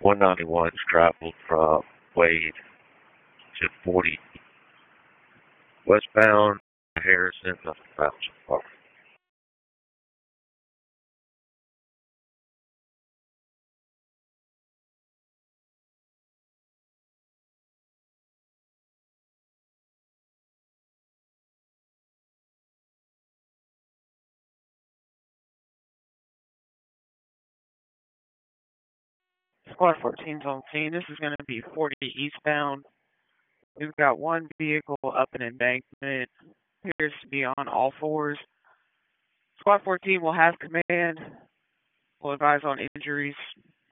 191's traveled from Wade to 40 westbound, Harrison, nothing found so far. Squad 14's on scene. This is going to be 40 eastbound. We've got one vehicle up an embankment. Appears to be on all fours. Squad 14 will have command. We'll advise on injuries.